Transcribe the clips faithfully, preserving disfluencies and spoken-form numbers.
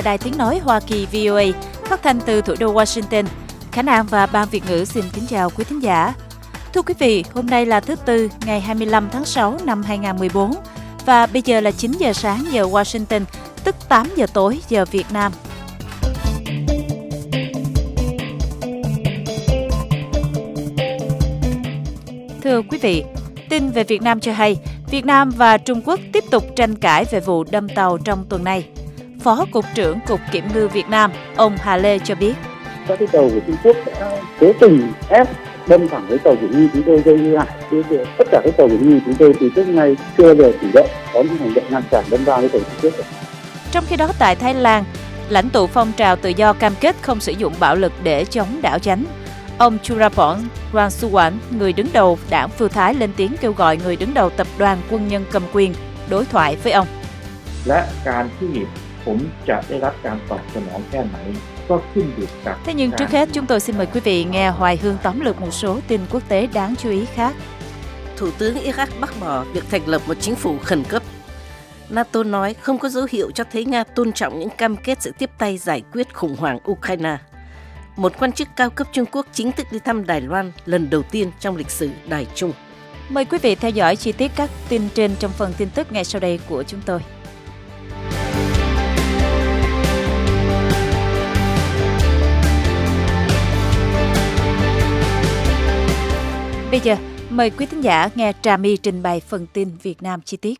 Đài Tiếng Nói Hoa Kỳ V O A, phát thanh từ thủ đô Washington. Khả Năng và Ban Việt ngữ xin kính chào quý thính giả. Thưa quý vị, hôm nay là thứ Tư, ngày hai mươi lăm tháng sáu năm hai nghìn không trăm mười bốn, và bây giờ là chín giờ sáng giờ Washington, tức tám giờ tối giờ Việt Nam. Thưa quý vị, tin về Việt Nam cho hay, Việt Nam và Trung Quốc tiếp tục tranh cãi về vụ đâm tàu trong tuần này. Phó Cục trưởng Cục Kiểm ngư Việt Nam, ông Hà Lê cho biết. Các cái tàu của Trung Quốc đã cố tình ép đâm thẳng với tàu kiểm ngư chúng tôi gây hư hại. Tất cả các tàu kiểm ngư chúng tôi từ trước nay chưa bao giờ chủ động có những hành động ngăn cản đâm va với tàu Trung Quốc. Trong khi đó tại Thái Lan, lãnh tụ phong trào tự do cam kết không sử dụng bạo lực để chống đảo chánh. Ông Churapong Rangsuwan, người đứng đầu đảng Phư Thái, lên tiếng kêu gọi người đứng đầu tập đoàn quân nhân cầm quyền đối thoại với ông. และการที่ผมจะได้รับการตอบสนองแค่ไหนก็ขึ้นอยู่กับ Thế nhưng trước hết chúng tôi xin mời quý vị nghe Hoài Hương tóm lược một số tin quốc tế đáng chú ý khác. Thủ tướng Iraq bác bỏ việc thành lập một chính phủ khẩn cấp. NATO nói không có dấu hiệu cho thấy Nga tôn trọng những cam kết sẽ tiếp tay giải quyết khủng hoảng Ukraine. Một quan chức cao cấp Trung Quốc chính thức đi thăm Đài Loan lần đầu tiên trong lịch sử Đài Trung. Mời quý vị theo dõi chi tiết các tin trên trong phần tin tức ngay sau đây của chúng tôi. Bây giờ, mời quý thính giả nghe Trà My trình bày phần tin Việt Nam chi tiết.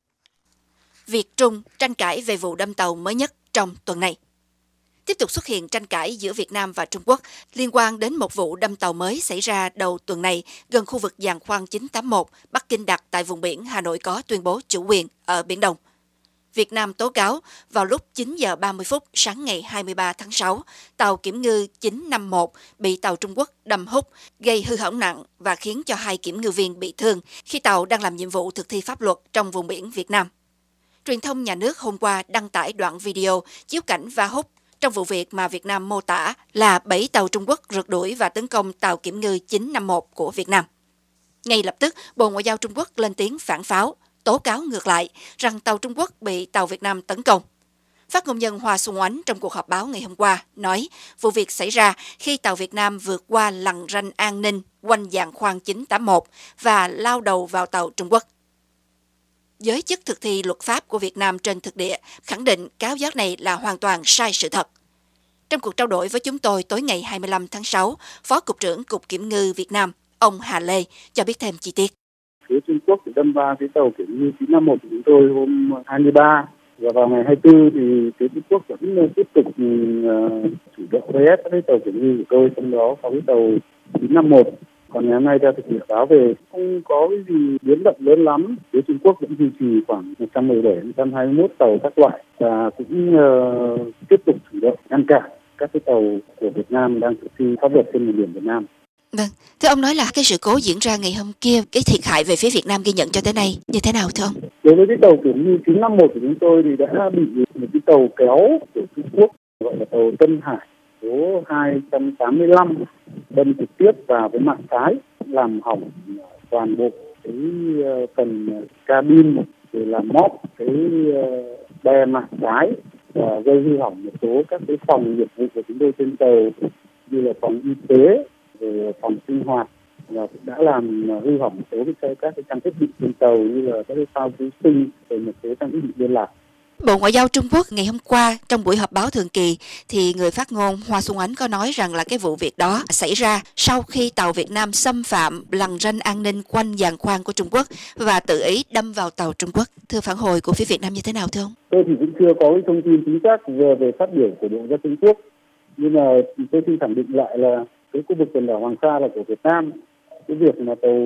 Việt Trung tranh cãi về vụ đâm tàu mới nhất trong tuần này. Tiếp tục xuất hiện tranh cãi giữa Việt Nam và Trung Quốc liên quan đến một vụ đâm tàu mới xảy ra đầu tuần này gần khu vực giàn khoan chín tám mốt, Bắc Kinh đặt tại vùng biển Hà Nội có tuyên bố chủ quyền ở Biển Đông. Việt Nam tố cáo vào lúc chín giờ ba mươi phút sáng ngày hai mươi ba tháng sáu, tàu kiểm ngư chín năm mốt bị tàu Trung Quốc đâm hút, gây hư hỏng nặng và khiến cho hai kiểm ngư viên bị thương khi tàu đang làm nhiệm vụ thực thi pháp luật trong vùng biển Việt Nam. Truyền thông nhà nước hôm qua đăng tải đoạn video chiếu cảnh va hút trong vụ việc mà Việt Nam mô tả là bảy tàu Trung Quốc rượt đuổi và tấn công tàu kiểm ngư chín năm mốt của Việt Nam. Ngay lập tức, Bộ Ngoại giao Trung Quốc lên tiếng phản pháo, tố cáo ngược lại rằng tàu Trung Quốc bị tàu Việt Nam tấn công. Phát ngôn nhân Hoa Xuân Oánh trong cuộc họp báo ngày hôm qua nói vụ việc xảy ra khi tàu Việt Nam vượt qua lằn ranh an ninh quanh giàn khoan chín tám mốt và lao đầu vào tàu Trung Quốc. Giới chức thực thi luật pháp của Việt Nam trên thực địa khẳng định cáo giác này là hoàn toàn sai sự thật. Trong cuộc trao đổi với chúng tôi tối ngày hai mươi lăm tháng sáu, Phó Cục trưởng Cục Kiểm ngư Việt Nam, ông Hà Lê cho biết thêm chi tiết. Phía Trung Quốc thì đâm va cái tàu kiểm ngư chín năm mốt của chúng tôi hôm hai mươi ba, và vào ngày hai mươi tư thì phía Trung Quốc vẫn tiếp tục uh, chủ động vây ép cái tàu kiểm ngư của tôi, trong đó có cái tàu chín năm mốt. Còn ngày hôm nay theo thực địa báo về không có cái gì biến động lớn lắm. Phía Trung Quốc vẫn duy trì khoảng một trăm mười bảy, một trăm hai mươi mốt tàu các loại và cũng uh, tiếp tục chủ động ngăn cản các cái tàu của Việt Nam đang thực thi pháp luật trên vùng biển Việt Nam. Vâng, thưa ông nói là cái sự cố diễn ra ngày hôm kia, cái thiệt hại về phía Việt Nam ghi nhận cho tới nay như thế nào thưa ông? Đối với cái tàu kiểm ngư chín năm mốt của chúng tôi thì đã bị một cái tàu kéo của Trung Quốc gọi là tàu Tân Hải số hai trăm tám mươi lăm đâm trực tiếp vào với mạn trái, làm hỏng toàn bộ cái phần cabin, rồi làm móp cái bè mạn trái và gây hư hỏng một số các cái phòng nghiệp vụ của chúng tôi trên tàu như là phòng y tế, rồi phòng sinh hoạt, và cũng đã làm hư hỏng một số cái các cái trang thiết bị trên tàu như là các cái phao cứu sinh, rồi một số trang thiết bị liên lạc. Bộ Ngoại giao Trung Quốc ngày hôm qua trong buổi họp báo thường kỳ thì người phát ngôn Hoa Xuân Oánh có nói rằng là cái vụ việc đó xảy ra sau khi tàu Việt Nam xâm phạm lằn ranh an ninh quanh giàn khoan của Trung Quốc và tự ý đâm vào tàu Trung Quốc. Thưa phản hồi của phía Việt Nam như thế nào thưa ông? Tôi thì cũng chưa có cái thông tin chính xác về, về phát biểu của Bộ Ngoại giao Trung Quốc, nhưng mà tôi xin khẳng định lại là cái khu vực quần đảo Hoàng Sa là của Việt Nam. Cái việc mà tàu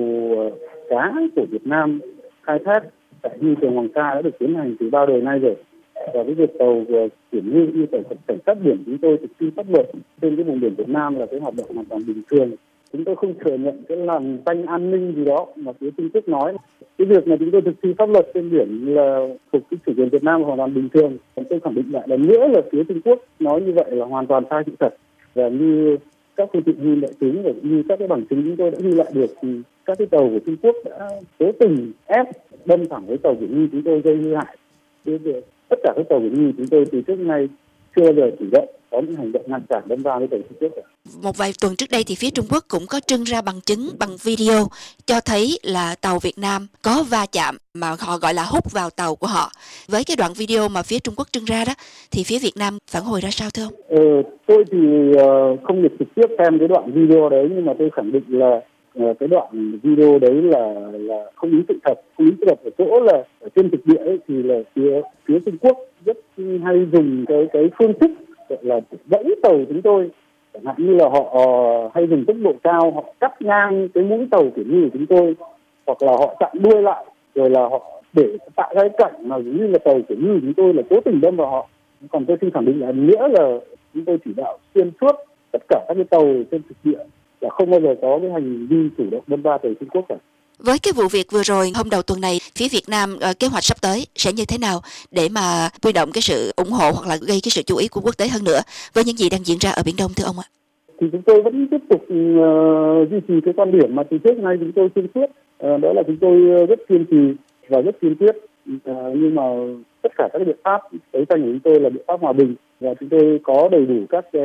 cá của Việt Nam khai thác tại ngư trường Hoàng Sa đã được tiến hành từ bao đời nay rồi. Và cái việc tàu kiểm ngư như tàu cảnh sát biển chúng tôi thực thi pháp luật trên cái vùng biển Việt Nam là cái hoạt động hoàn toàn bình thường. Chúng tôi không thừa nhận cái lằn ranh an ninh gì đó mà phía Trung Quốc nói. Cái việc mà chúng tôi thực thi pháp luật trên biển là thuộc cái chủ quyền Việt Nam hoàn toàn bình thường. Tôi khẳng định lại lần nữa là phía Trung Quốc nói như vậy là hoàn toàn sai sự thật. Và như các phương tiện ghi đại chúng và như các cái bằng chứng chúng tôi đã ghi lại được thì các cái tàu của Trung Quốc đã cố tình ép đâm thẳng với tàu kiểm ngư chúng tôi gây hư hại. Tất cả các tàu kiểm ngư chúng tôi từ trước nay chưa bao giờ chủ động có những hành động ngăn cản đâm va với tàu Trung Quốc. Một vài tuần trước đây thì phía Trung Quốc cũng có trưng ra bằng chứng bằng video cho thấy là tàu Việt Nam có va chạm mà họ gọi là hút vào tàu của họ. Với cái đoạn video mà phía Trung Quốc trưng ra đó thì phía Việt Nam phản hồi ra sao thưa ông? Ờ, tôi thì uh, không được trực tiếp xem cái đoạn video đấy, nhưng mà tôi khẳng định là uh, cái đoạn video đấy là là không đúng sự thật. Không đúng sự thật ở chỗ là ở trên thực địa ấy, thì là phía phía Trung Quốc rất hay dùng cái cái phương thức gọi là vẫy tàu chúng tôi. Chẳng hạn như là họ uh, hay dùng tốc độ cao, họ cắt ngang cái mũi tàu kiểu như của chúng tôi, hoặc là họ chặn đuôi lại, rồi là họ để tạo ra cái cảnh mà như là tàu kiểu như chúng tôi là cố tình đâm vào họ. Còn tôi xin khẳng định là nghĩa là chúng tôi chỉ đạo xuyên suốt tất cả các cái tàu trên thực địa là không bao giờ có cái hành vi chủ động đâm va tàu Trung Quốc cả. Với cái vụ việc vừa rồi hôm đầu tuần này, phía Việt Nam uh, kế hoạch sắp tới sẽ như thế nào để mà huy động cái sự ủng hộ hoặc là gây cái sự chú ý của quốc tế hơn nữa với những gì đang diễn ra ở Biển Đông thưa ông ạ? Thì chúng tôi vẫn tiếp tục uh, duy trì cái quan điểm mà từ trước nay chúng tôi xuyên suốt, uh, đó là chúng tôi rất kiên trì và rất kiên quyết, uh, nhưng mà tất cả các biện pháp đấu tranh của chúng tôi là biện pháp hòa bình, và chúng tôi có đầy đủ các cái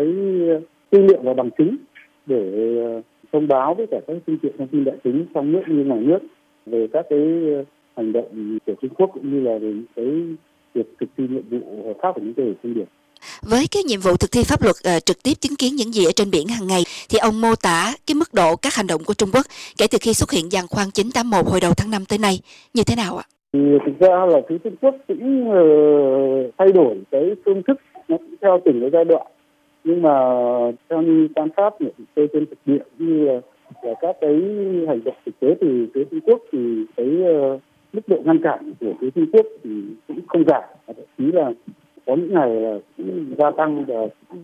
tư liệu và bằng chứng để uh, thông báo với cả các phương tiện thông tin đại chúng trong nước như ngoài nước về các cái hành động của Trung Quốc cũng như là về cái việc thực thi nhiệm vụ hợp pháp của chúng tôi ở trên biển. Với cái nhiệm vụ thực thi pháp luật uh, trực tiếp chứng kiến những gì ở trên biển hàng ngày thì ông mô tả cái mức độ các hành động của Trung Quốc kể từ khi xuất hiện giàn khoan chín tám mốt hồi đầu tháng năm tới nay như thế nào ạ? Thì thực ra là phía Trung Quốc cũng uh, thay đổi cái phương thức, nó cũng theo từng cái giai đoạn, nhưng mà theo như quan sát của tôi trên thực địa như là, là các cái hành động thực tế từ phía Trung Quốc thì cái uh, mức độ ngăn cản của phía Trung Quốc thì cũng không giảm, thậm chí là có những ngày là cũng gia tăng và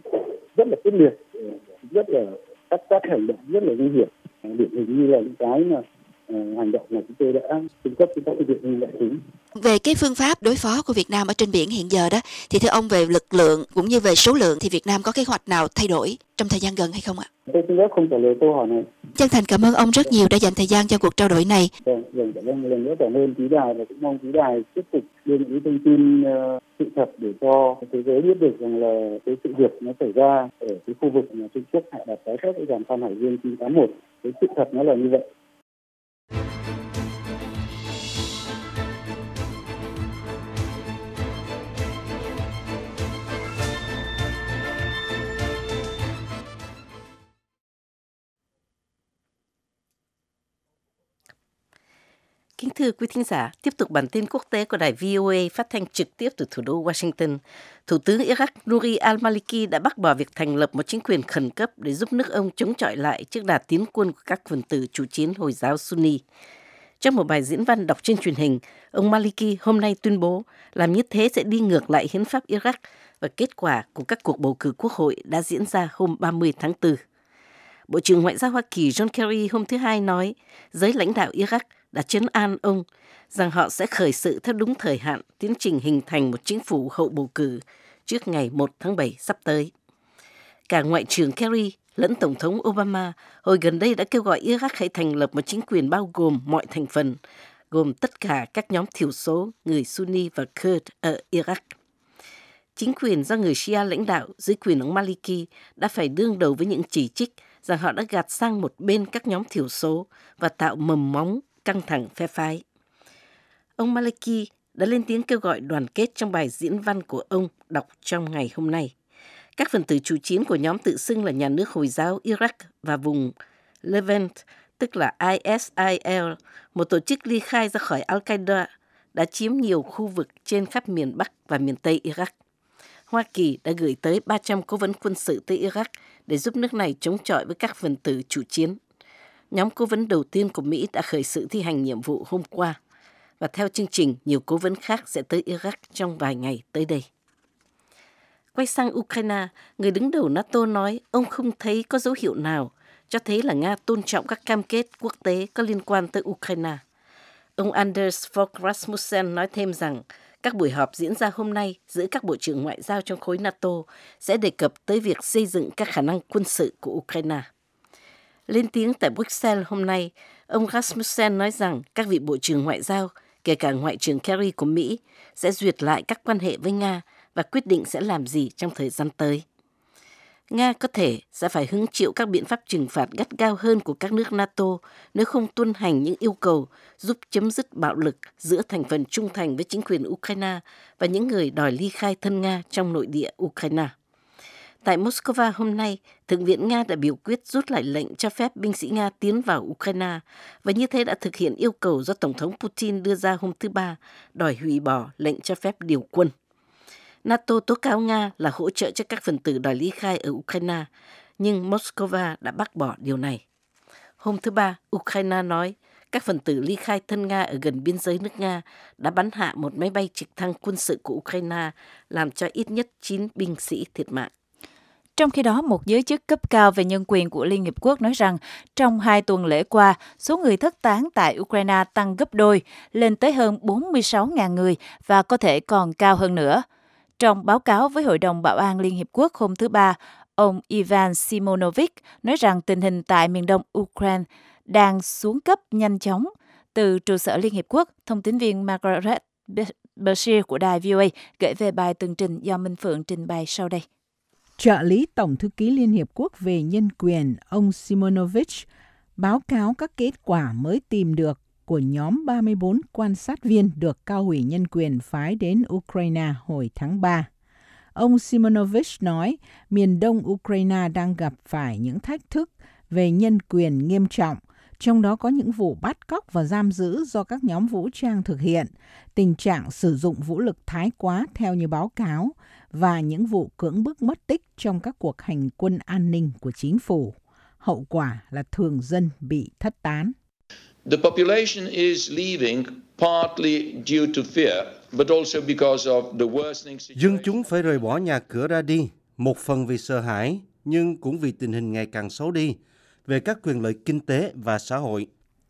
rất là quyết liệt, rất là các các hành động rất là nguy hiểm, điển hình như là những cái mà uh, hành động mà chúng tôi đã cung cấp cho các phương tiện đại chúng. Về cái phương pháp đối phó của Việt Nam ở trên biển hiện giờ đó thì thưa ông, về lực lượng cũng như về số lượng thì Việt Nam có kế hoạch nào thay đổi trong thời gian gần hay không ạ? Tôi xin phép không trả lời câu hỏi này. Chân thành cảm ơn ông rất nhiều đã dành thời gian cho cuộc trao đổi này. Vâng, vâng, cảm ơn lần nữa, cảm ơn Chí Đài và cũng mong Chí Đài tiếp tục đưa những thông tin uh, sự thật để cho thế giới biết được rằng là cái sự việc nó xảy ra ở cái khu vực mà Trung Quốc hạ đặt trái phép cái giàn khoan Hải Dương chín tám mốt. Cái sự thật nó là như vậy. Kính thưa quý thính giả, tiếp tục bản tin quốc tế của đài vê o a phát thanh trực tiếp từ thủ đô Washington. Thủ tướng Iraq Nouri al-Maliki đã bác bỏ việc thành lập một chính quyền khẩn cấp để giúp nước ông chống chọi lại trước đà tiến quân của các phần tử chủ chiến Hồi giáo Sunni. Trong một bài diễn văn đọc trên truyền hình, ông Maliki hôm nay tuyên bố làm như thế sẽ đi ngược lại hiến pháp Iraq và kết quả của các cuộc bầu cử quốc hội đã diễn ra hôm ba mươi tháng tư. Bộ trưởng Ngoại giao Hoa Kỳ John Kerry hôm thứ Hai nói giới lãnh đạo Iraq đã trấn an ông rằng họ sẽ khởi sự theo đúng thời hạn tiến trình hình thành một chính phủ hậu bầu cử trước ngày một tháng bảy sắp tới. Cả Ngoại trưởng Kerry lẫn Tổng thống Obama hồi gần đây đã kêu gọi Iraq hãy thành lập một chính quyền bao gồm mọi thành phần, gồm tất cả các nhóm thiểu số, người Sunni và Kurd ở Iraq. Chính quyền do người Shia lãnh đạo dưới quyền ông Maliki đã phải đương đầu với những chỉ trích rằng họ đã gạt sang một bên các nhóm thiểu số và tạo mầm móng căng thẳng phe phái. Ông Maliki đã lên tiếng kêu gọi đoàn kết trong bài diễn văn của ông đọc trong ngày hôm nay. Các phần tử chủ chiến của nhóm tự xưng là nhà nước Hồi giáo Iraq và vùng Levant, tức là I S I L, một tổ chức ly khai ra khỏi Al-Qaeda, đã chiếm nhiều khu vực trên khắp miền Bắc và miền Tây Iraq. Hoa Kỳ đã gửi tới ba trăm cố vấn quân sự tới Iraq để giúp nước này chống chọi với các phần tử chủ chiến. Nhóm cố vấn đầu tiên của Mỹ đã khởi sự thi hành nhiệm vụ hôm qua, và theo chương trình, nhiều cố vấn khác sẽ tới Iraq trong vài ngày tới đây. Quay sang Ukraine, người đứng đầu NATO nói ông không thấy có dấu hiệu nào cho thấy là Nga tôn trọng các cam kết quốc tế có liên quan tới Ukraine. Ông Anders Fogh Rasmussen nói thêm rằng các buổi họp diễn ra hôm nay giữa các bộ trưởng ngoại giao trong khối NATO sẽ đề cập tới việc xây dựng các khả năng quân sự của Ukraine. Lên tiếng tại Bruxelles hôm nay, ông Rasmussen nói rằng các vị bộ trưởng ngoại giao, kể cả Ngoại trưởng Kerry của Mỹ, sẽ duyệt lại các quan hệ với Nga và quyết định sẽ làm gì trong thời gian tới. Nga có thể sẽ phải hứng chịu các biện pháp trừng phạt gắt gao hơn của các nước NATO nếu không tuân hành những yêu cầu giúp chấm dứt bạo lực giữa thành phần trung thành với chính quyền Ukraine và những người đòi ly khai thân Nga trong nội địa Ukraine. Tại Moscow hôm nay, Thượng viện Nga đã biểu quyết rút lại lệnh cho phép binh sĩ Nga tiến vào Ukraine và như thế đã thực hiện yêu cầu do Tổng thống Putin đưa ra hôm thứ Ba, đòi hủy bỏ lệnh cho phép điều quân. NATO tố cáo Nga là hỗ trợ cho các phần tử đòi ly khai ở Ukraine, nhưng Moscow đã bác bỏ điều này. Hôm thứ Ba, Ukraine nói các phần tử ly khai thân Nga ở gần biên giới nước Nga đã bắn hạ một máy bay trực thăng quân sự của Ukraine, làm cho ít nhất chín binh sĩ thiệt mạng. Trong khi đó, một giới chức cấp cao về nhân quyền của Liên Hiệp Quốc nói rằng trong hai tuần lễ qua, số người thất tán tại Ukraine tăng gấp đôi, lên tới hơn bốn mươi sáu nghìn người và có thể còn cao hơn nữa. Trong báo cáo với Hội đồng Bảo an Liên Hiệp Quốc hôm thứ Ba, ông Ivan Simonovic nói rằng tình hình tại miền đông Ukraine đang xuống cấp nhanh chóng. Từ trụ sở Liên Hiệp Quốc, thông tín viên Margaret Bashir của đài vê o a gửi về bài tường trình do Minh Phượng trình bày sau đây. Trợ lý Tổng thư ký Liên Hiệp Quốc về nhân quyền, ông Simonovic, báo cáo các kết quả mới tìm được của nhóm ba mươi tư quan sát viên được cao ủy nhân quyền phái đến Ukraine hồi tháng ba. Ông Simonovic nói miền đông Ukraine đang gặp phải những thách thức về nhân quyền nghiêm trọng, trong đó có những vụ bắt cóc và giam giữ do các nhóm vũ trang thực hiện, tình trạng sử dụng vũ lực thái quá theo như báo cáo, và những vụ cưỡng bức mất tích trong các cuộc hành quân an ninh của chính phủ. Hậu quả là thường dân bị thất tán. The population is leaving partly due to fear, but also because of the worsening situation. Dân chúng phải rời bỏ nhà cửa ra đi, một phần vì sợ hãi, nhưng cũng vì tình hình ngày càng xấu đi về các quyền lợi kinh tế và xã hội.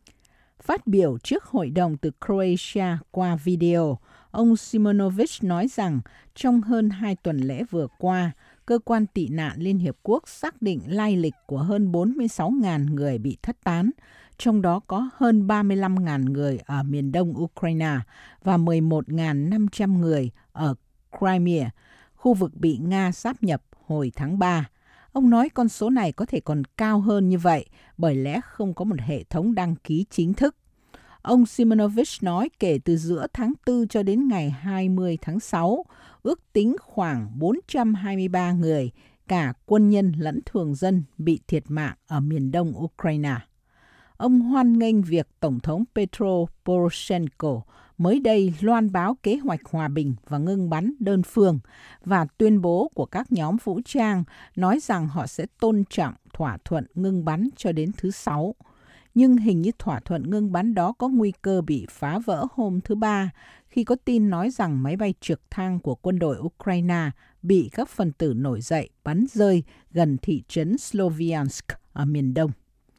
Phát biểu trước hội đồng từ Croatia qua video, ông Simonovic nói rằng trong hơn hai tuần lễ vừa qua, Cơ quan tị nạn Liên Hiệp Quốc xác định lai lịch của hơn bốn mươi sáu nghìn người bị thất tán, trong đó có hơn ba mươi lăm nghìn người ở miền đông Ukraine và mười một nghìn năm trăm người ở Crimea, khu vực bị Nga sáp nhập hồi tháng ba. Ông nói con số này có thể còn cao hơn như vậy bởi lẽ không có một hệ thống đăng ký chính thức. Ông Simonovic nói kể từ giữa tháng tư cho đến ngày hai mươi tháng sáu, ước tính khoảng bốn trăm hai mươi ba người, cả quân nhân lẫn thường dân, bị thiệt mạng ở miền đông Ukraine. Ông hoan nghênh việc Tổng thống Petro Poroshenko mới đây loan báo kế hoạch hòa bình và ngưng bắn đơn phương và tuyên bố của các nhóm vũ trang nói rằng họ sẽ tôn trọng thỏa thuận ngưng bắn cho đến thứ Sáu. Nhưng hình như thỏa thuận ngưng bắn đó có nguy cơ bị phá vỡ hôm thứ Ba khi có tin nói rằng máy bay trực thăng của quân đội Ukraine bị các phần tử nổi dậy bắn rơi gần thị trấn Sloviansk ở miền đông.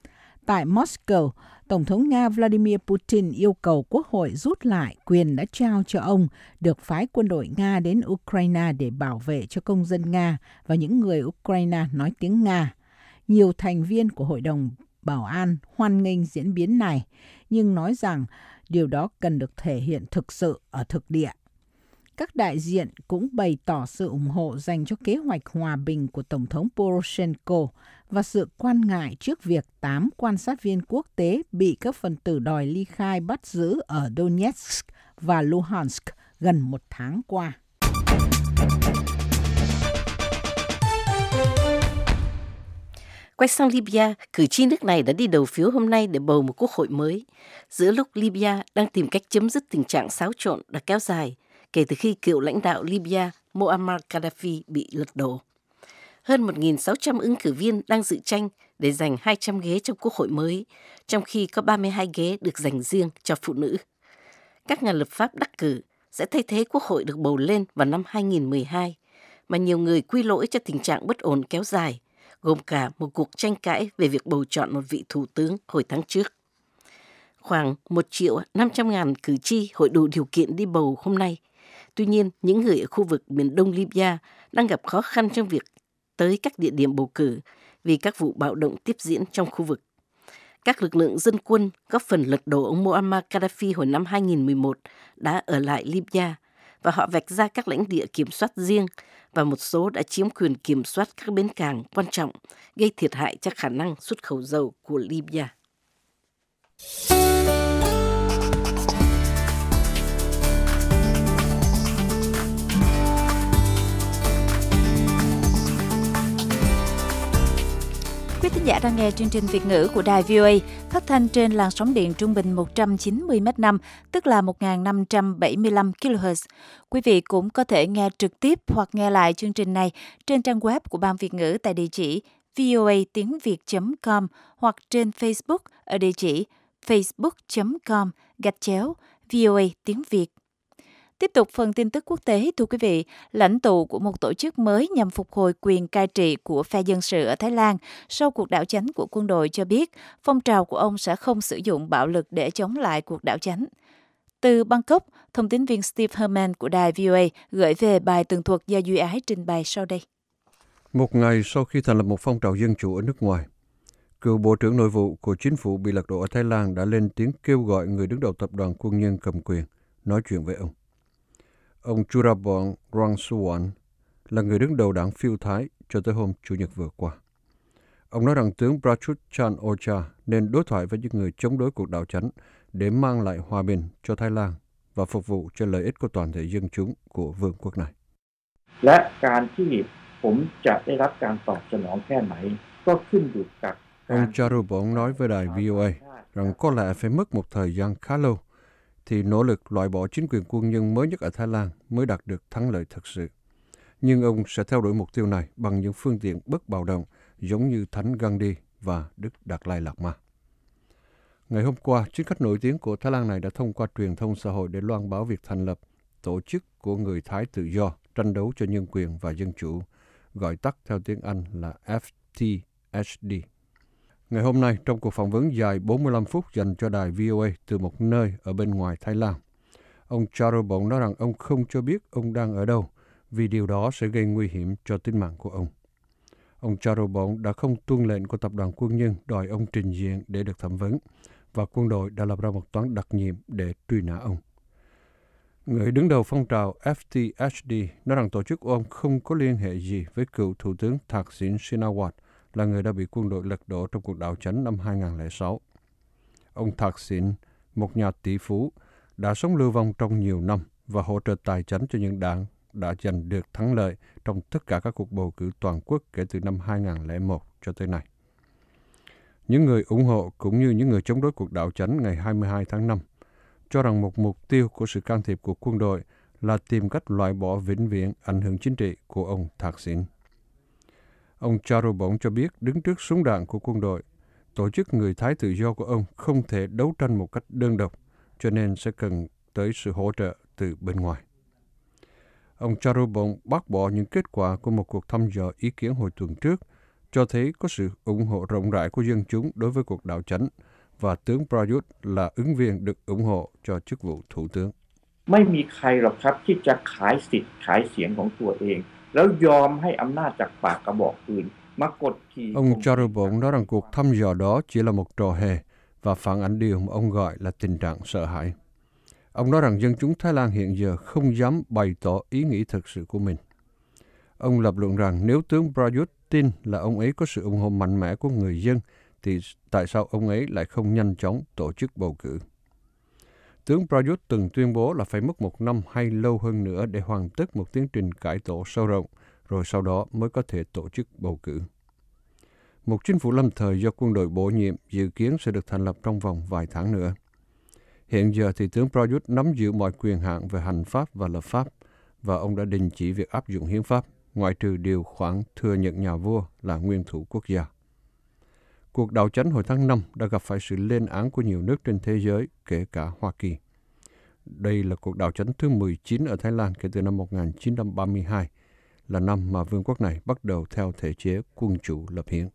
Tại Moscow, Tổng thống Nga Vladimir Putin yêu cầu Quốc hội rút lại quyền đã trao cho ông được phái quân đội Nga đến Ukraine để bảo vệ cho công dân Nga và những người Ukraine nói tiếng Nga. Nhiều thành viên của Hội đồng Bảo an hoan nghênh diễn biến này, nhưng nói rằng điều đó cần được thể hiện thực sự ở thực địa. Các đại diện cũng bày tỏ sự ủng hộ dành cho kế hoạch hòa bình của Tổng thống Poroshenko và sự quan ngại trước việc tám quan sát viên quốc tế bị các phần tử đòi ly khai bắt giữ ở Donetsk và Luhansk gần một tháng qua. Quay sang Libya, cử tri nước này đã đi đầu phiếu hôm nay để bầu một quốc hội mới, giữa lúc Libya đang tìm cách chấm dứt tình trạng xáo trộn đã kéo dài kể từ khi cựu lãnh đạo Libya Muammar Gaddafi bị lật đổ. Hơn một nghìn sáu trăm ứng cử viên đang dự tranh để giành hai trăm ghế trong quốc hội mới, trong khi có ba mươi hai ghế được dành riêng cho phụ nữ. Các nhà lập pháp đắc cử sẽ thay thế quốc hội được bầu lên vào năm hai nghìn không trăm mười hai, mà nhiều người quy lỗi cho tình trạng bất ổn kéo dài, gồm cả một cuộc tranh cãi về việc bầu chọn một vị thủ tướng hồi tháng trước. Khoảng một triệu năm trăm ngàn cử tri hội đủ điều kiện đi bầu hôm nay. Tuy nhiên, những người ở khu vực miền đông Libya đang gặp khó khăn trong việc tới các địa điểm bầu cử vì các vụ bạo động tiếp diễn trong khu vực. Các lực lượng dân quân góp phần lật đổ ông Muammar Gaddafi hồi năm hai nghìn không trăm mười một đã ở lại Libya, và họ vạch ra các lãnh địa kiểm soát riêng và một số đã chiếm quyền kiểm soát các bến cảng quan trọng, gây thiệt hại cho khả năng xuất khẩu dầu của Libya. Quý thính giả đang nghe chương trình Việt ngữ của Đài vê o a phát thanh trên làn sóng điện trung bình một trăm chín mươi mét năm, tức là một nghìn năm trăm bảy mươi lăm ki lô héc. Quý vị cũng có thể nghe trực tiếp hoặc nghe lại chương trình này trên trang web của Ban Việt ngữ tại địa chỉ voa tiếng việt chấm com hoặc trên Facebook ở địa chỉ facebook chấm com gạch chéo voa tiếng Việt. Tiếp tục phần tin tức quốc tế, thưa quý vị, lãnh tụ của một tổ chức mới nhằm phục hồi quyền cai trị của phe dân sự ở Thái Lan sau cuộc đảo chánh của quân đội cho biết phong trào của ông sẽ không sử dụng bạo lực để chống lại cuộc đảo chánh. Từ Bangkok, thông tín viên Steve Herman của đài vê o a gửi về bài tường thuật do Duy Ái trình bày sau đây. Một ngày sau khi thành lập một phong trào dân chủ ở nước ngoài, cựu Bộ trưởng Nội vụ của chính phủ bị lật đổ ở Thái Lan đã lên tiếng kêu gọi người đứng đầu tập đoàn quân nhân cầm quyền nói chuyện với ông. Ông Churabong Rangsuwan là người đứng đầu đảng phiêu Thái cho tới hôm Chủ nhật vừa qua. Ông nói rằng tướng Prayut Chan-o-cha nên đối thoại với những người chống đối cuộc đảo chánh để mang lại hòa bình cho Thái Lan và phục vụ cho lợi ích của toàn thể dân chúng của vương quốc này. และการที่ผมจะได้รับการตอบสนองแค่ไหนก็ขึ้นอยู่กับ Ông Charubong nói với đài vê o a rằng có lẽ phải mất một thời gian khá lâu thì nỗ lực loại bỏ chính quyền quân nhân mới nhất ở Thái Lan mới đạt được thắng lợi thực sự. Nhưng ông sẽ theo đuổi mục tiêu này bằng những phương tiện bất bạo động giống như Thánh Gandhi và Đức Đạt Lai Lạt Ma. Ngày hôm qua, chính khách nổi tiếng của Thái Lan này đã thông qua truyền thông xã hội để loan báo việc thành lập tổ chức của người Thái tự do tranh đấu cho nhân quyền và dân chủ, gọi tắt theo tiếng Anh là F T H D. Ngày hôm nay, trong cuộc phỏng vấn dài bốn mươi lăm phút dành cho đài vê o a từ một nơi ở bên ngoài Thái Lan, ông Charubong nói rằng ông không cho biết ông đang ở đâu vì điều đó sẽ gây nguy hiểm cho tính mạng của ông. Ông Charubong đã không tuân lệnh của tập đoàn quân nhân đòi ông trình diện để được thẩm vấn và quân đội đã lập ra một toán đặc nhiệm để truy nã ông. Người đứng đầu phong trào F T H D nói rằng tổ chức của ông không có liên hệ gì với cựu Thủ tướng Thaksin Shinawatra, là người đã bị quân đội lật đổ trong cuộc đảo chánh năm hai nghìn không trăm lẻ sáu. Ông Thaksin, một nhà tỷ phú, đã sống lưu vong trong nhiều năm và hỗ trợ tài chính cho những đảng đã giành được thắng lợi trong tất cả các cuộc bầu cử toàn quốc kể từ năm hai nghìn không trăm lẻ một cho tới nay. Những người ủng hộ cũng như những người chống đối cuộc đảo chánh ngày hai mươi hai tháng năm cho rằng một mục tiêu của sự can thiệp của quân đội là tìm cách loại bỏ vĩnh viễn ảnh hưởng chính trị của ông Thaksin. Ông Charubong cho biết đứng trước súng đạn của quân đội, tổ chức người Thái tự do của ông không thể đấu tranh một cách đơn độc, cho nên sẽ cần tới sự hỗ trợ từ bên ngoài. Ông Charubong bác bỏ những kết quả của một cuộc thăm dò ý kiến hồi tuần trước, cho thấy có sự ủng hộ rộng rãi của dân chúng đối với cuộc đảo chánh, và tướng Prayut là ứng viên được ủng hộ cho chức vụ thủ tướng. ไม่มีใครหรอกครับที่จะขายสิทธิ์ขายเสียงของตัวเองแล้วยอมให้อำนาจจากปากกระบอกปืนมากดขี่ Ông Charubong nói rằng cuộc thăm dò đó chỉ là một trò hề và phản ánh điều mà ông gọi là tình trạng sợ hãi. Ông nói rằng dân chúng Thái Lan hiện giờ không dám bày tỏ ý nghĩ thực sự của mình. Ông lập luận rằng nếu tướng Prayut tin là ông ấy có sự ủng hộ mạnh mẽ của người dân, thì tại sao ông ấy lại không nhanh chóng tổ chức bầu cử? Tướng Prayut từng tuyên bố là phải mất một năm hay lâu hơn nữa để hoàn tất một tiến trình cải tổ sâu rộng, rồi sau đó mới có thể tổ chức bầu cử. Một chính phủ lâm thời do quân đội bổ nhiệm dự kiến sẽ được thành lập trong vòng vài tháng nữa. Hiện giờ thì tướng Prayut nắm giữ mọi quyền hạn về hành pháp và lập pháp, và ông đã đình chỉ việc áp dụng hiến pháp, ngoại trừ điều khoản thừa nhận nhà vua là nguyên thủ quốc gia. Cuộc đảo chánh hồi tháng năm đã gặp phải sự lên án của nhiều nước trên thế giới, kể cả Hoa Kỳ. Đây là cuộc đảo chánh thứ mười chín ở Thái Lan kể từ năm một nghìn chín trăm ba mươi hai, là năm mà vương quốc này bắt đầu theo thể chế quân chủ lập hiến.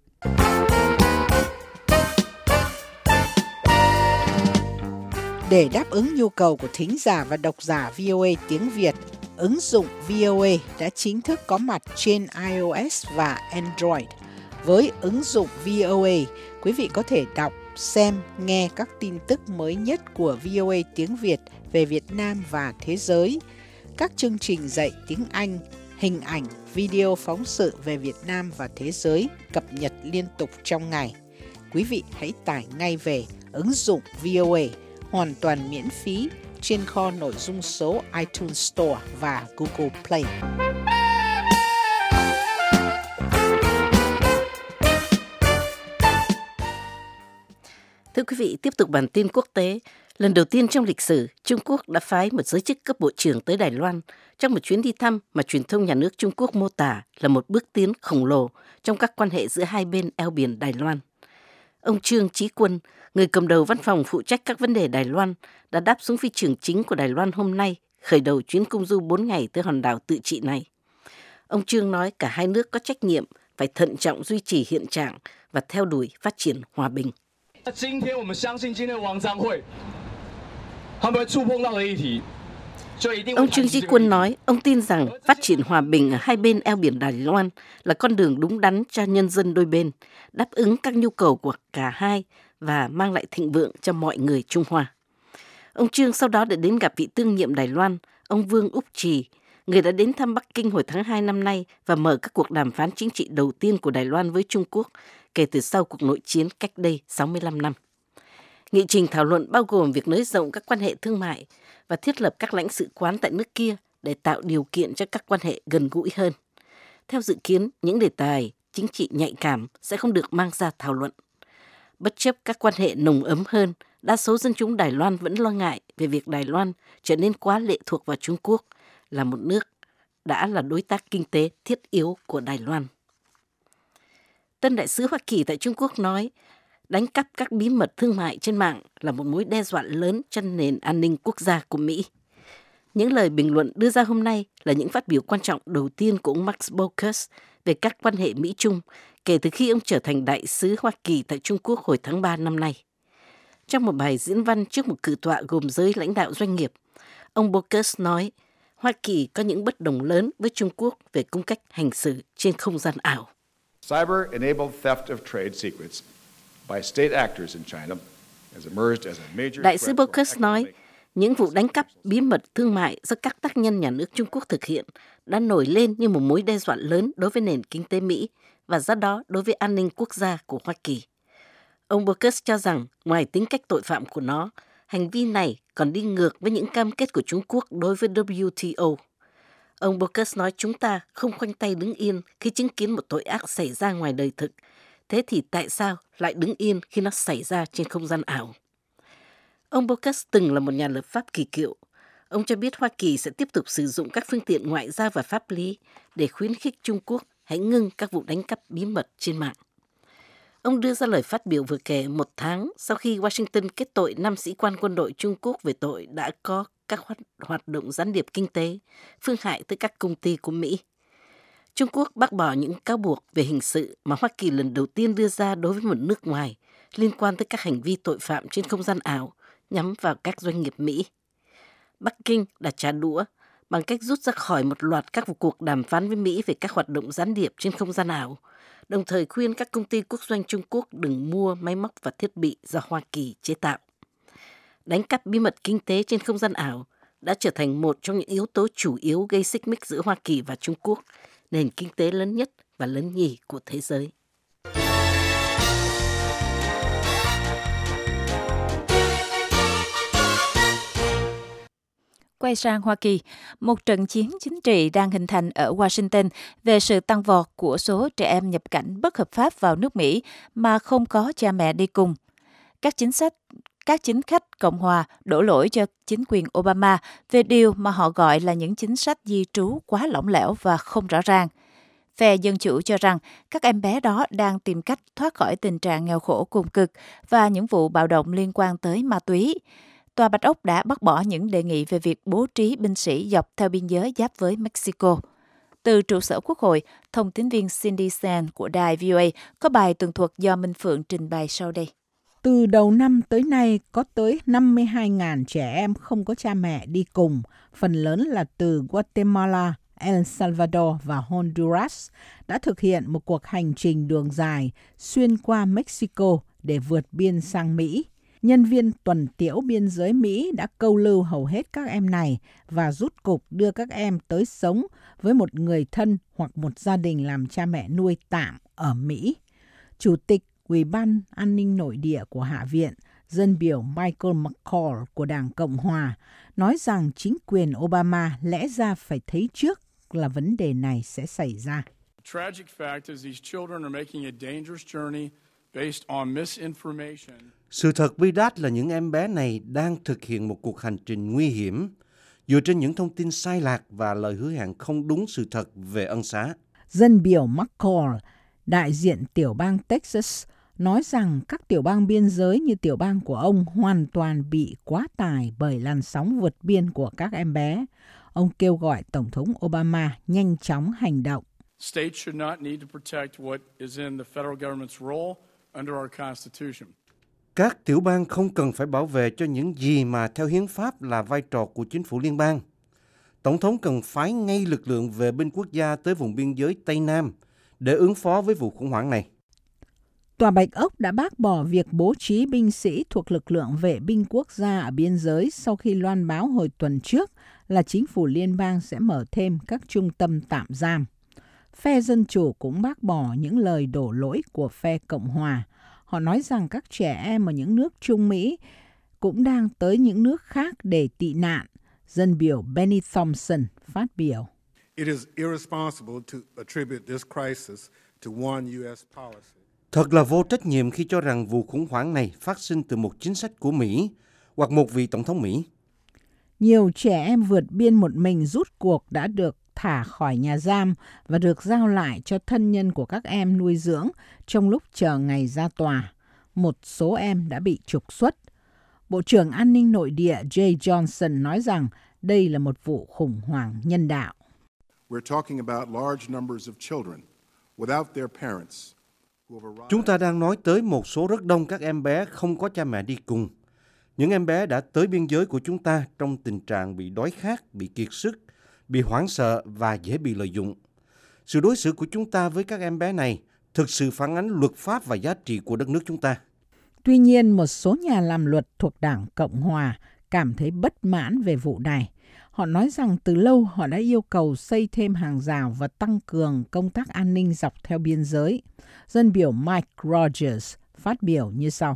Để đáp ứng nhu cầu của thính giả và độc giả vê o a tiếng Việt, ứng dụng vê o a đã chính thức có mặt trên iOS và Android. Với ứng dụng vê o a, quý vị có thể đọc, xem, nghe các tin tức mới nhất của vê o a tiếng Việt về Việt Nam và thế giới. các chương trình dạy tiếng Anh, hình ảnh, video phóng sự về Việt Nam và thế giới cập nhật liên tục trong ngày. Quý vị hãy tải ngay về ứng dụng vê o a hoàn toàn miễn phí trên kho nội dung số iTunes Store và Google Play. Thưa quý vị, tiếp tục bản tin quốc tế. Lần đầu tiên trong lịch sử, Trung Quốc đã phái một giới chức cấp bộ trưởng tới Đài Loan trong một chuyến đi thăm mà truyền thông nhà nước Trung Quốc mô tả là một bước tiến khổng lồ trong các quan hệ giữa hai bên eo biển Đài Loan. Ông Trương Chí Quân, người cầm đầu văn phòng phụ trách các vấn đề Đài Loan, đã đáp xuống phi trường chính của Đài Loan hôm nay, khởi đầu chuyến công du bốn ngày tới hòn đảo tự trị này. Ông Trương nói cả hai nước có trách nhiệm phải thận trọng duy trì hiện trạng và theo đuổi phát triển hòa bình. Ông Trương Chí Quân nói, ông tin rằng phát triển hòa bình ở hai bên eo biển Đài Loan là con đường đúng đắn cho nhân dân đôi bên, đáp ứng các nhu cầu của cả hai và mang lại thịnh vượng cho mọi người Trung Hoa. Ông Trương sau đó đã đến gặp vị tương nhiệm Đài Loan, ông Vương Úc Trì, người đã đến thăm Bắc Kinh hồi tháng hai năm nay và mở các cuộc đàm phán chính trị đầu tiên của Đài Loan với Trung Quốc kể từ sau cuộc nội chiến cách đây sáu mươi lăm năm. Nghị trình thảo luận bao gồm việc nới rộng các quan hệ thương mại và thiết lập các lãnh sự quán tại nước kia để tạo điều kiện cho các quan hệ gần gũi hơn. Theo dự kiến, những đề tài chính trị nhạy cảm sẽ không được mang ra thảo luận. Bất chấp các quan hệ nồng ấm hơn, đa số dân chúng Đài Loan vẫn lo ngại về việc Đài Loan trở nên quá lệ thuộc vào Trung Quốc, là một nước đã là đối tác kinh tế thiết yếu của Đài Loan. Tân đại sứ Hoa Kỳ tại Trung Quốc nói, đánh cắp các bí mật thương mại trên mạng là một mối đe dọa lớn cho nền an ninh quốc gia của Mỹ. Những lời bình luận đưa ra hôm nay là những phát biểu quan trọng đầu tiên của ông Max Baucus về các quan hệ Mỹ-Trung kể từ khi ông trở thành đại sứ Hoa Kỳ tại Trung Quốc hồi tháng ba năm nay. Trong một bài diễn văn trước một cử tọa gồm giới lãnh đạo doanh nghiệp, ông Baucus nói, Hoa Kỳ có những bất đồng lớn với Trung Quốc về cung cách hành xử trên không gian ảo. Cyber-enabled theft of trade secrets by state actors in China has emerged as a major Đại sứ Baucus nói, những vụ đánh cắp bí mật thương mại do các tác nhân nhà nước Trung Quốc thực hiện đã nổi lên như một mối đe dọa lớn đối với nền kinh tế Mỹ và do đó đối với an ninh quốc gia của Hoa Kỳ. Ông Baucus cho rằng ngoài tính cách tội phạm của nó, hành vi này còn đi ngược với những cam kết của Trung Quốc đối với W T O. Ông Baucus nói chúng ta không khoanh tay đứng yên khi chứng kiến một tội ác xảy ra ngoài đời thực. Thế thì tại sao lại đứng yên khi nó xảy ra trên không gian ảo? Ông Baucus từng là một nhà lập pháp kỳ cựu. Ông cho biết Hoa Kỳ sẽ tiếp tục sử dụng các phương tiện ngoại giao và pháp lý để khuyến khích Trung Quốc hãy ngưng các vụ đánh cắp bí mật trên mạng. Ông đưa ra lời phát biểu vừa kể một tháng sau khi Washington kết tội năm sĩ quan quân đội Trung Quốc về tội đã có các hoạt, hoạt động gián điệp kinh tế, phương hại tới các công ty của Mỹ. Trung Quốc bác bỏ những cáo buộc về hình sự mà Hoa Kỳ lần đầu tiên đưa ra đối với một nước ngoài liên quan tới các hành vi tội phạm trên không gian ảo nhắm vào các doanh nghiệp Mỹ. Bắc Kinh đã trả đũa bằng cách rút ra khỏi một loạt các cuộc đàm phán với Mỹ về các hoạt động gián điệp trên không gian ảo, đồng thời khuyên các công ty quốc doanh Trung Quốc đừng mua máy móc và thiết bị do Hoa Kỳ chế tạo. Đánh cắp bí mật kinh tế trên không gian ảo đã trở thành một trong những yếu tố chủ yếu gây xích mích giữa Hoa Kỳ và Trung Quốc, nền kinh tế lớn nhất và lớn nhì của thế giới. Quay sang Hoa Kỳ, một trận chiến chính trị đang hình thành ở Washington về sự tăng vọt của số trẻ em nhập cảnh bất hợp pháp vào nước Mỹ mà không có cha mẹ đi cùng. Các chính sách, các chính khách Cộng hòa đổ lỗi cho chính quyền Obama về điều mà họ gọi là những chính sách di trú quá lỏng lẻo và không rõ ràng. Phe Dân Chủ cho rằng các em bé đó đang tìm cách thoát khỏi tình trạng nghèo khổ cùng cực và những vụ bạo động liên quan tới ma túy. Tòa Bạch Ốc đã bác bỏ những đề nghị về việc bố trí binh sĩ dọc theo biên giới giáp với Mexico. Từ trụ sở Quốc hội, thông tín viên Cindy Sen của đài vê o a có bài tường thuật do Minh Phượng trình bày sau đây. Từ đầu năm tới nay, có tới năm mươi hai nghìn trẻ em không có cha mẹ đi cùng, phần lớn là từ Guatemala, El Salvador và Honduras, đã thực hiện một cuộc hành trình đường dài xuyên qua Mexico để vượt biên sang Mỹ. Nhân viên tuần tiễu biên giới Mỹ đã câu lưu hầu hết các em này và rút cục đưa các em tới sống với một người thân hoặc một gia đình làm cha mẹ nuôi tạm ở Mỹ. Chủ tịch Ủy ban An ninh Nội địa của Hạ viện, dân biểu Michael McCall của Đảng Cộng Hòa, nói rằng chính quyền Obama lẽ ra phải thấy trước là vấn đề này sẽ xảy ra. Sự thật bi đát là những em bé này đang thực hiện một cuộc hành trình nguy hiểm dựa trên những thông tin sai lạc và lời hứa hẹn không đúng sự thật về ân xá. Dân biểu McCall, đại diện tiểu bang Texas, nói rằng các tiểu bang biên giới như tiểu bang của ông hoàn toàn bị quá tải bởi làn sóng vượt biên của các em bé. Ông kêu gọi Tổng thống Obama nhanh chóng hành động. States should not need to protect what is in the federal government's role under our Constitution. Các tiểu bang không cần phải bảo vệ cho những gì mà theo hiến pháp là vai trò của chính phủ liên bang. Tổng thống cần phái ngay lực lượng vệ binh quốc gia tới vùng biên giới Tây Nam để ứng phó với vụ khủng hoảng này. Tòa Bạch Ốc đã bác bỏ việc bố trí binh sĩ thuộc lực lượng vệ binh quốc gia ở biên giới sau khi loan báo hồi tuần trước là chính phủ liên bang sẽ mở thêm các trung tâm tạm giam. Phe Dân Chủ cũng bác bỏ những lời đổ lỗi của phe Cộng Hòa. Họ nói rằng các trẻ em ở những nước Trung Mỹ cũng đang tới những nước khác để tị nạn. Dân biểu Benny Thompson phát biểu. It is irresponsible to attribute this crisis to one U S policy. Thật là vô trách nhiệm khi cho rằng vụ khủng hoảng này phát sinh từ một chính sách của Mỹ hoặc một vị tổng thống Mỹ. Nhiều trẻ em vượt biên một mình rút cuộc đã được thả khỏi nhà giam và được giao lại cho thân nhân của các em nuôi dưỡng trong lúc chờ ngày ra tòa. Một số em đã bị trục xuất. Bộ trưởng An ninh Nội địa Jay Johnson nói rằng đây là một vụ khủng hoảng nhân đạo. We're talking about large numbers of children without their parents. Chúng ta đang nói tới một số rất đông các em bé không có cha mẹ đi cùng. Những em bé đã tới biên giới của chúng ta trong tình trạng bị đói khát, bị kiệt sức, bị hoảng sợ và dễ bị lợi dụng. Sự đối xử của chúng ta với các em bé này thực sự phản ánh luật pháp và giá trị của đất nước chúng ta. Tuy nhiên, một số nhà làm luật thuộc Đảng Cộng Hòa cảm thấy bất mãn về vụ này. Họ nói rằng từ lâu họ đã yêu cầu xây thêm hàng rào và tăng cường công tác an ninh dọc theo biên giới. Dân biểu Mike Rogers phát biểu như sau.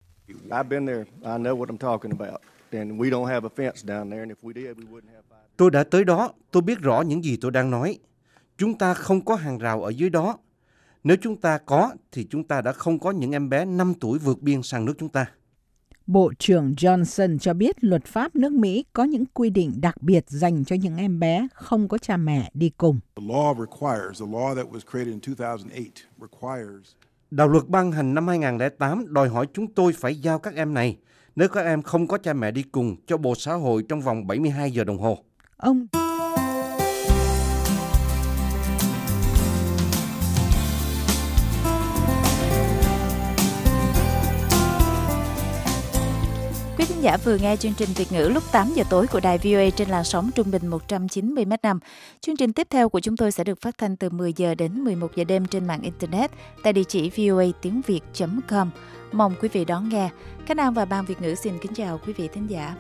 Tôi đã tới đó, tôi biết rõ những gì tôi đang nói. Chúng ta không có hàng rào ở dưới đó. Nếu chúng ta có, thì chúng ta đã không có những em bé năm tuổi vượt biên sang nước chúng ta. Bộ trưởng Johnson cho biết luật pháp nước Mỹ có những quy định đặc biệt dành cho những em bé không có cha mẹ đi cùng. Đạo luật ban hành năm hai không không tám đòi hỏi chúng tôi phải giao các em này, nếu các em không có cha mẹ đi cùng, cho Bộ Xã hội trong vòng bảy mươi hai giờ đồng hồ. Ông Quý khán giả vừa nghe chương trình Việt ngữ lúc tám giờ tối của đài vê o a trên làn sóng trung bình một trăm chín mươi mét năm. Chương trình tiếp theo của chúng tôi sẽ được phát thanh từ mười giờ đến mười một giờ đêm trên mạng Internet tại địa chỉ voa tiếng việt chấm com. Mong quý vị đón nghe. Khánh An và Ban Việt ngữ xin kính chào quý vị thính giả.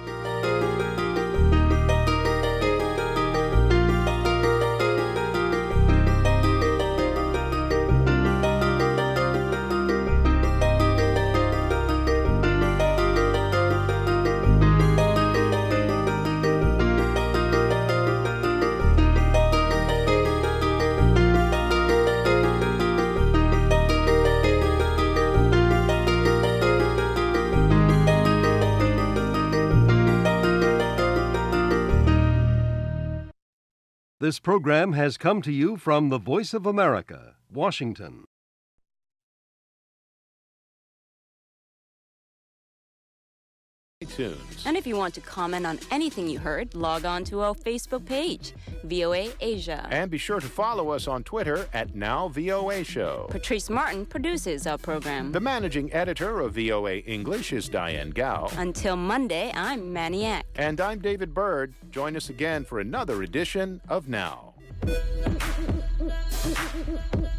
This program has come to you from the Voice of America, Washington. And if you want to comment on anything you heard, log on to our Facebook page, V O A Asia. And be sure to follow us on Twitter at Now V O A Show. Patrice Martin produces our program. The managing editor of V O A English is Diane Gao. Until Monday, I'm Manny Eck. And I'm David Byrd. Join us again for another edition of Now.